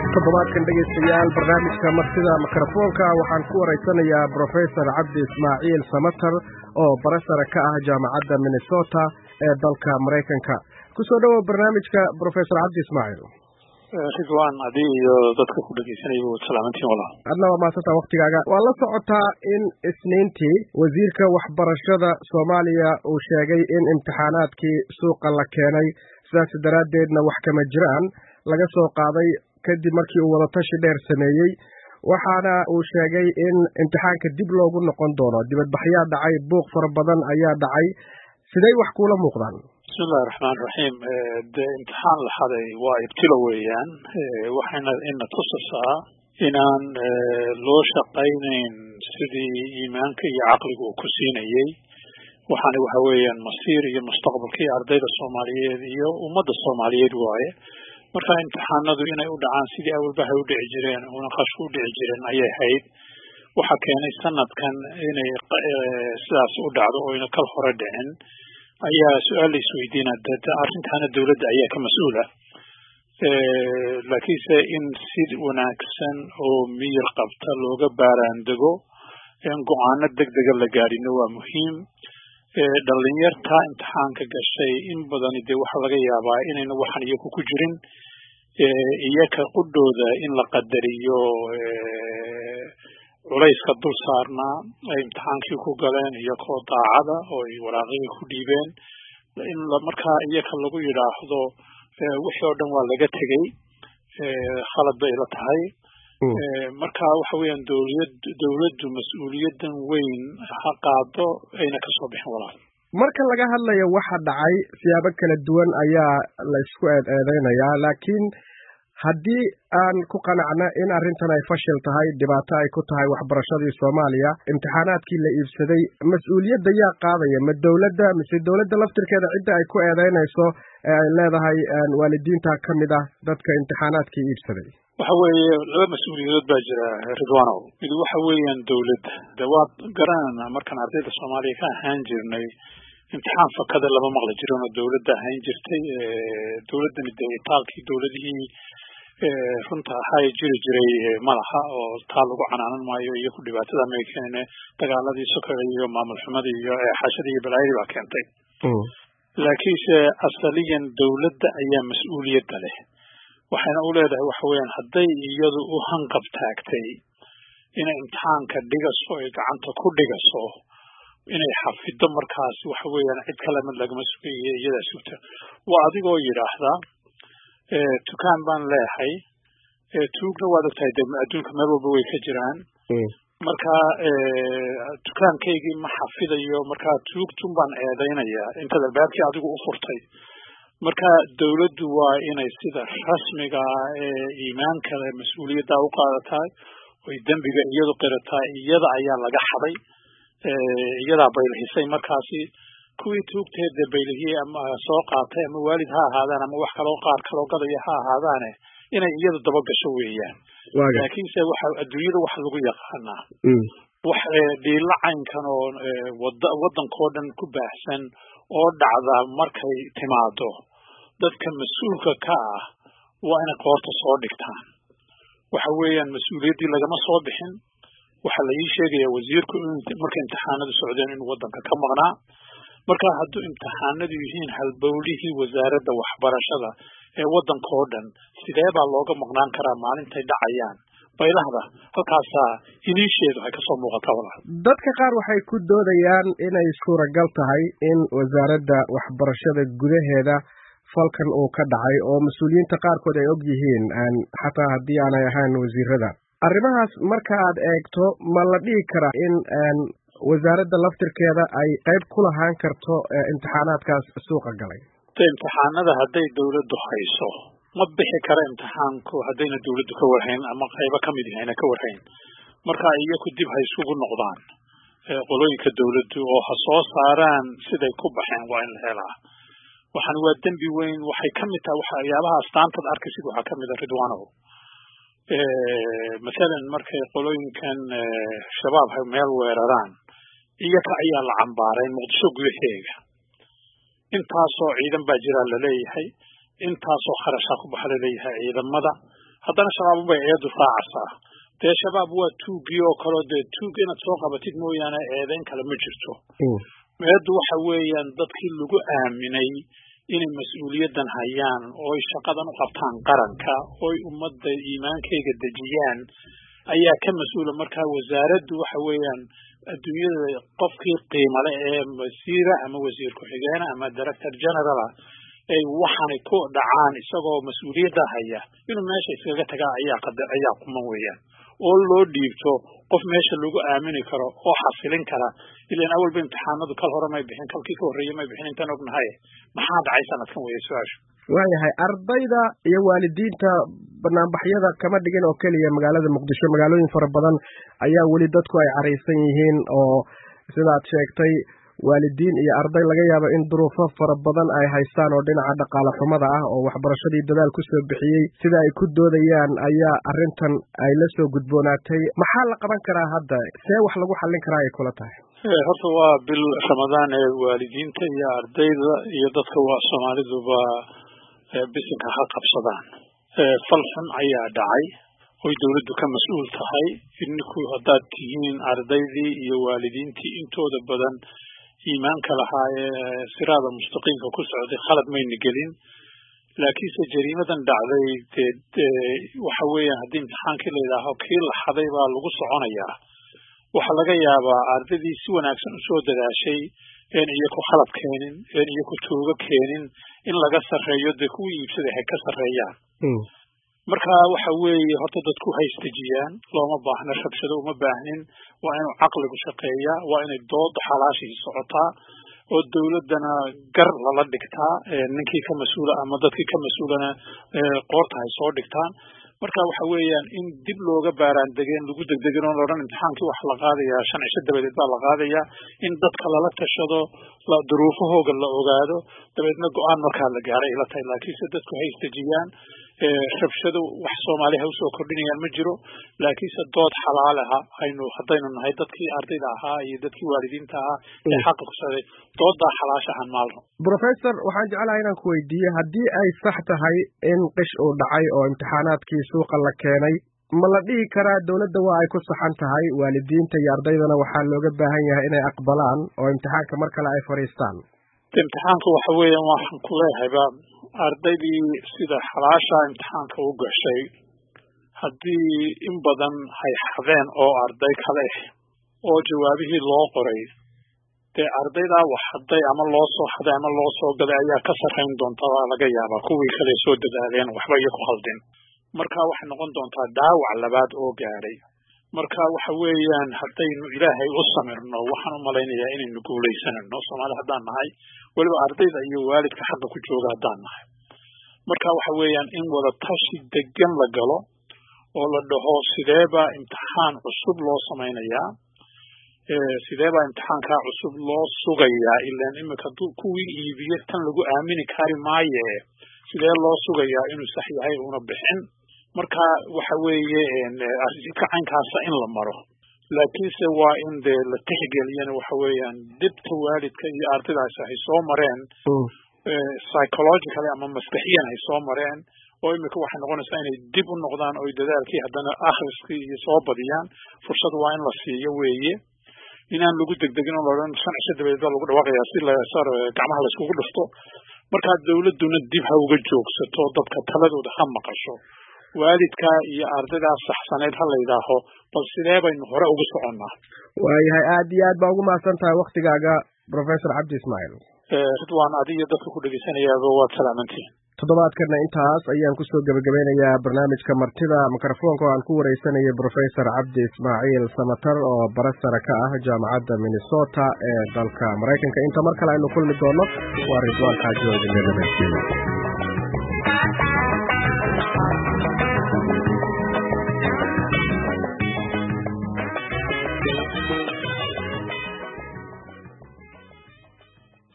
toddobaadkan dhegaystayaal barnaamijka martida mikrofoonka waxaan ku waraysanayaa Professor Cabdi Ismaaciil Samatar oo barasara ka ah jaamacadda Minnesota ee dalka Mareykanka. Ku soo dhawaad barnaamijka Professor Cabdi Ismaaciil. Ridwaan adii iyo dadka ku dhageysanaya oo salaamantiin walaal. Adna waa maasanta waqtigaaga. Waa la socotaa in Isniintii wasiirka waxbarashada Soomaaliya uu sheegay in imtixaanaadkii suuqa la keenay sidaas daraaddeedna wax kama jiraan laga soo qaaday kadib markii uu wadatashi dheer sameeyey waxaana uu sheegay in imtixaanka dib loogu noqon doono dibadbaxyo dhacay buuq fara badan ayaa dhacay sidee wax kula muuqdaan bismillaahir rahmaanir rahiim imtixaan la haday waa ibtilo weeyaan waxayna in tusasaa inaan loo shaqaynayn sidii iimaanka iyo caqligu ku siinayay waxaana waxa weeyaan masiir iyo mustaqbalkii ardayda Soomaaliyeed iyo ummadda Soomaaliyeed waaye marka imtixaanadu inay u dhacaan sidii awalba u dhici jireen una qashu u dhici jireen ayay ahayd waxa keenay sanadkan inay sidaas u dhacdo oo ina kal hore dhicin ayaa su'aal isweydiinaya arrintaana dawladda ayaa ka mas'uula laakiinse in si wanaagsan oo miyir qabta looga baaraandego in go'aano degdeg la gaarino waa muhiim dhalinyarta imtixaanka gashay in badan waxa laga yaabaa inayna waxan iyagu ku jirin iyaka qudhooda in la qadariyo culayska dul saarnaa ay imtixaankii ku galeen iyagoo daacada oo ay waraaqihii ku dhiibeen in markaa iyaka lagu yidhaahdo wixii oo dhan waa laga tegey khalad bay la tahay marka waxa weeyaan dawladdu mas'uuliyadan weyn ha qaado ayna ka soo bixin walaal marka laga hadlayo waxa dhacay siyaabo kala duwan ayaa la isku eedeynayaa laakiin haddii aan ku qanacno in arrintan ay fashil tahay dhibaato ay ku tahay waxbarashadii Soomaaliya imtixaanaadkii la iibsaday mas'uuliyadda yaa qaadaya ma dawladda mise dawladda laftirkeeda cidda ay ku eedeynayso ay leedahay waalidiinta kamid ah dadka imtixaanaadkii iibsaday waxa weeye laba mas'uuliyadood baa jira Ridwaanow mid waxa weeyaan dawladda dawaad garanana markaan ardayda Soomaaliya ka ahaan jirnay imtixaan fakada lama maqla jirin oo dawladda ahaan jirtay dawladdan taalkii dawladihii runta ahay jiray malaha oo taal lagu canaanan maayo iyo ku dhibaatada Amerikana dagaaladii sokoray iyo maamul xumadii iyo xashadii iyo balaayadii baa keentay laakiinse asaliyan dawladda ayaa mas'uuliyadda leh waxayna u leedahay waxa weeyaan hadday iyadu u hanqab taagtay inay imtixaanka dhigaso ay gacanta ku dhigaso inay xafido markaas waxa weeyaan cid kale mid lagama sugayo iyada sugta waa adigoo yiraahda tukaan baan leeyahay tuugna waad ogtahay adduunka meel walba way ka jiraan marka dukaankaygii ma xafidayo marka tuugtun baan eedeynayaa inta dalbaadkii adigu u furtay marka dawladdu waa inay sida rasmiga ee iimaanka leh mas'uuliyadda u qaadataa oo dambiga iyadu qirataa iyada ayaa laga xaday iyada baylahisay markaasi kuwii tuugteeda baylihii ama soo qaatay ama waalid ha ahaadaan ama wax kale oo qaar kale oo gadaya ha ahaadaan inay iyadu daba gasho weeyaan laakiinse waxa adduunyada wax lagu yaqaanaa wax dhiilacaynkan oo waddankoo dhan ku baahsan oo dhacda markay timaado dadka mas'uulka ka ah waa inay qoorta soo dhigtaan waxa weeyaan mas'uuliyaddii lagama soo bixin waxa la ii sheegayaa wasiirku markay imtixaanadu socdeen inuu waddanka ka maqnaa marka hadduu imtixaanadu yihiin halbowlihii wasaaradda waxbarashada ee waddankoo dhan sidee baa looga maqnaan karaa maalintay dhacayaan baylahda halkaasaa iniisheedu ay kasoo muuqataa walaal dadka qaar waxay ku doodayaan inay suuragal tahay in wasaaradda waxbarashada gudaheeda falkan uu ka dhacay oo mas'uuliyiinta qaarkood ay og yihiin xataa haddii aanay ahaan wasiirada arrimahaas marka aad eegto ma la dhihi karaa in wasaaradda laftirkeeda ay qayb ku lahaan karto imtixaanaadkaas suuqa galay imtixaanada hadday dawladdu hayso ma bixi kara imtixaanku haddayna dawladdu ka warhayn ama qaybo ka mid ahayna ka warhayn marka iyaku dib ha isugu noqdaan qolooyinka dawladdu oo ha soo saaraan siday ku baxeen waa in la helaa waxaan waa dembi weyn waxay ka mid tahay waxyaabaha astaantaad arkaysid waxaa ka mid ah Ridwaanow masalan markay qolooyinkan shabaab hay meel weeraraan iyaka ayaa la cambaaray muqdisho gudaheega intaasoo ciidan baa jira la leeyahay intaasoo kharasha ku baxa la leeyahay ciidamada haddana shabaab bay eedu raacaysaa dee shabaab waa tuugii oo kaloo dee tuug inaad soo qabatid mooyaane eedayn kale ma jirto eedu waxa weeyaan dadkii lagu aaminay inay mas-uuliyaddan hayaan ooy shaqadan u qabtaan qaranka ooy ummadda iimaankayga dejiyaan ayaa ka mas-uula markaa wasaaraddu waxa weeyaan adduunyada qofkii qiimale ee wasiira ama wasiir ku-xigeena ama director generala ay waxaanay ku dhacaan isagoo mas-uuliyadda haya inuu meesha iskaga tagaa ayaa kuman weeyaan oo loo dhiibto qof meesha lagu aamini karo oo xasilin kara ilaan awalba imtixaanadu kal hore may bixin kalkii ka horreeyey may bixin intaan ognahay maxaa dhacay sanadkan weeye su-aashu waayahay ardayda iyo waalidiinta banaanbaxyada kama dhigin oo keliya magaalada muqdisho magaalooyin fara badan ayaa weli dadku ay caraysan yihiin oo sidaad sheegtay waalidiin iyo arday laga yaabo in duruufo fara badan ay haystaan oo dhinaca dhaqaale xumada ah oo waxbarashadii dadaal ku soo bixiyey sida ay ku doodayaan ayaa arrintan ay la soo gudboonaatay maxaa la qaban karaa hadda see wax lagu xallin karaa ay kula tahay horta waa bil ramadaan ee waalidiinta iyo ardayda iyo dadka waa soomaaliduba bisinka ha qabsadaan fal xun ayaa dhacay oy dawladdu ka mas-uul tahay idinku haddaad tihiin ardaydii iyo waalidiintii intooda badan iimaanka lahaa ee siraada mustaqiimka ku socday khalad mayna gelin laakiinse jariimadan dhacday waxa weeyaan haddii imtixaankii la yidhaaho kii la xaday baa lagu soconayaa waxaa laga yaabaa ardaydii si wanaagsan usoo dadaashay een iyaku khalad keenin een iyaku toogo keenin in laga sarreeyo dee kuwii iibsaday hay ka sarreeyaan marka waxa weeye horta dadku haystajiyaan looma baahna rabshado uma baahnin waa inuu caqligu shaqeeyaa waa inay dooda xalaashii socotaa oo dawladdana gar lala dhigtaa ninkii ka mas-uula ama dadkii ka mas-uulana qoorta hay soo dhigtaan marka waxa weeyaan in dib looga baaraan degeen lagu degdegin oo laodhan imtixaankii wax la qaadayaa 5 cisho dabadeed baa la qaadayaa in dadka lala tashado duruufahooga la ogaado dabeedna go-aan markaa la gaaray ila tahay laakiinse dadku hay istajiyaan rabshado wax Soomaaliya u soo kordhinayaan ma jiro laakiinse dood xalaal ah haddaynu nahay dadkii ardayda ahaa iyo dadkii waalidiinta ahaa ee xaq ku saday doodda xalaashahan maalmo professor waxaan jeclahay inaan ku weydiiyo haddii ay sax tahay in qish uu dhacay oo imtixaanaadkii suuqa la keenay ma la dhihi karaa dawladda waa ay ku saxan tahay waalidiinta iyo ardaydana waxaa looga baahan yahay inay aqbalaan oo imtixaanka mar kale ay fadhiistaan imtixaanka waxa weeyaan waxaan ku leehayba ardaydii sida xalaasha imtixaanka u gashay haddii in badan hay xadeen oo arday kale oo jawaabihii loo qoray dee ardaydaa wax haday ama loo soo xaday ama loo soo gaday ayaa ka sarrayn doonta waa laga yaabaa kuwii kale soo dadaaleen waxba iyo ku khaldin marka waxay noqon doontaa dhaawac labaad oo gaadhay marka waxa weeyaan haddaynu ilaahay u samirno waxaan u malaynayaa inaynu guulaysanayno Soomaali haddaan nahay waliba ardayda iyo waalidka xaqa ku jooga haddaan nahay marka waxa weeyaan in wada tashi degan la galo oo la dhaho sideeba imtixaan cusub loo samaynayaa sideeba imtixaanka cusub loo sugayaa ilaan imika kuwii iibiye tan lagu aamini kari maaye sidee loo sugayaa inuu sax yahay una bixin marka waxa weeye arrinka caynkaasa in la maro laakiinse waa in dee la tixgeliyana waxa weeyaan dibta waalidka iyo ardaydaas ay soo mareen psychologically ama maskaxiyan ay soo mareen oo imika waxay noqonaysaa inay dib u noqdaan oo dadaalkii haddana akhriskii iyo soo badiyaan fursad waa in la siiyo weeye inaan lagu degdegin oo laodhan 5 cisho dabadeed baa lagu dhawaaqayaa si gacmaha la iskugu dhufto markaa dawladduna dib ha uga joogsato dadka taladooda ha maqasho waalidka iyo ardaydaa saxsaneed ha la yidhaaho bal sidee baynu hore ugu soconnaa waayahay aad iyo aad baa ugu mahadsan tahay waktigaaga professor cabdi ismaaciil ridwaan adiyo dadka ku dhegeysanayaaba waad salaamantihin toddobaadkana intaas ayaan kusoo gebagabeynayaa barnaamijka martida mikrofoonka oo aan ku wareysanayay professor cabdi ismaaciil samatar oo barasara ka ah jaamacadda Minnesota ee dalka Mareykanka inta mar kale aynu kulmi doono waa ridwaan xaaji oo idin leeyahay